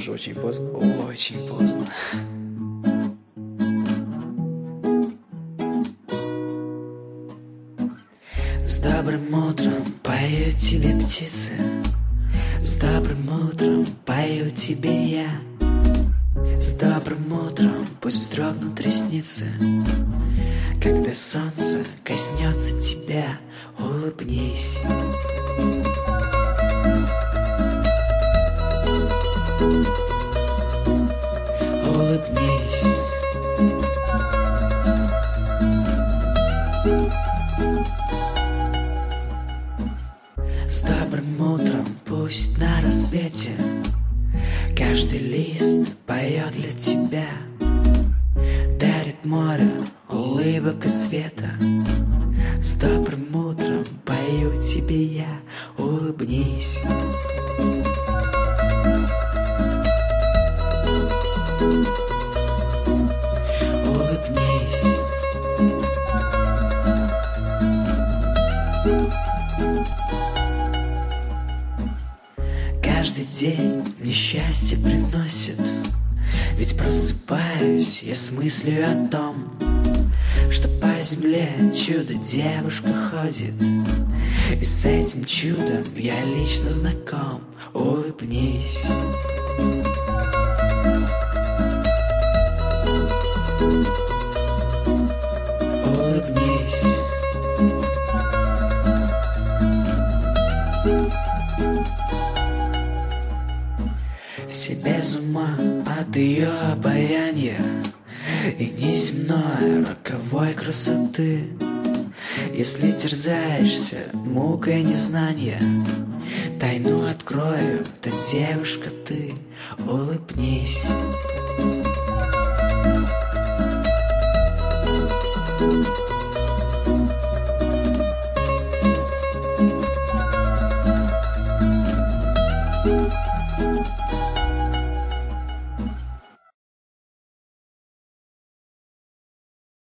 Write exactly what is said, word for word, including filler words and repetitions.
уже очень поздно. Очень поздно. С добрым утром поют тебе птицы, с добрым утром пою тебе я. С добрым утром пусть вздрогнут ресницы, когда солнце коснется тебя, улыбнись. Улыбнись. С добрым утром пусть на рассвете каждый лист поет для тебя, дарит море улыбок и света. С добрым утром пою тебе я, улыбнись. Улыбнись. Каждый день мне счастье приносит, ведь просыпаюсь я с мыслью о том, что по земле чудо-девушка ходит, и с этим чудом я лично знаком. Улыбнись. Улыбнись. Все без ума от ее обаяния и неземной роковой красоты. Если терзаешься мукой незнания, тайну открою, та девушка ты. Улыбнись.